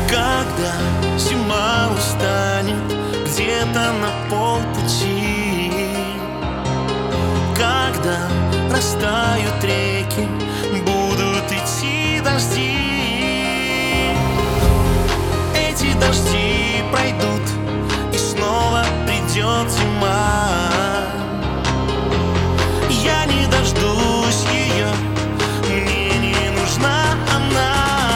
Когда зима устанет где-то на полпути, когда растают реки, будут идти дожди. Эти дожди пройдут, и снова придет зима. Я не дождусь ее, мне не нужна она.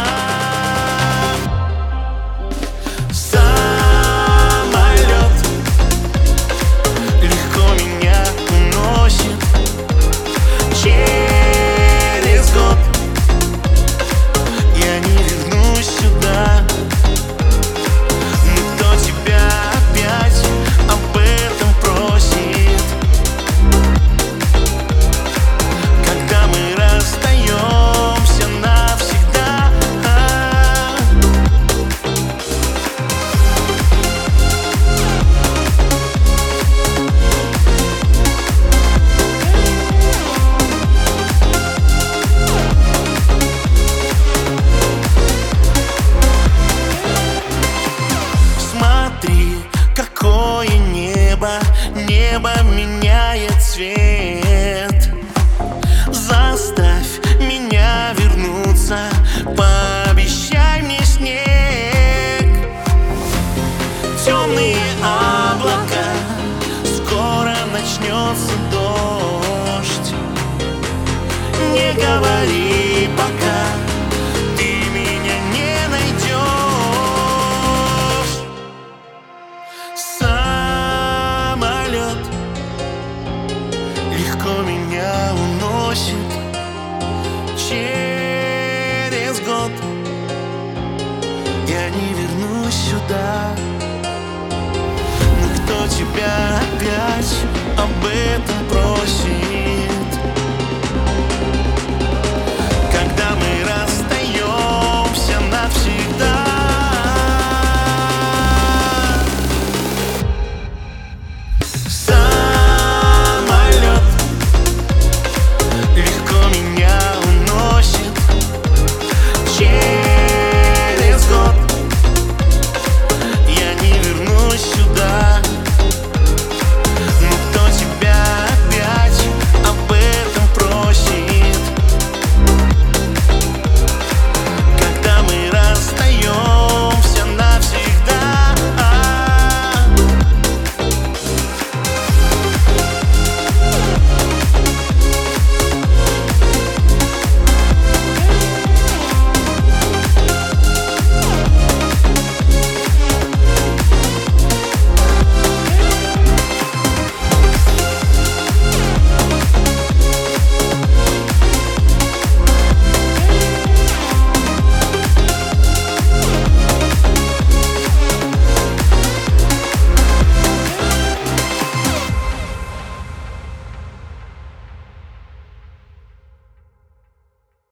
Самолет легко меня уносит. Через год я не вернусь сюда. Но кто тебя опять об этом просит, когда мы расстаемся навсегда? Смотри, какое небо, небо меняет цвет. Заставь меня вернуться, пообещай мне снег. Темные облака, скоро начнется дождь. Не говори пока, ты меня не найдешь. Самолет легко меня уносит. Через год я не вернусь сюда. Но кто тебя опять об этом просит?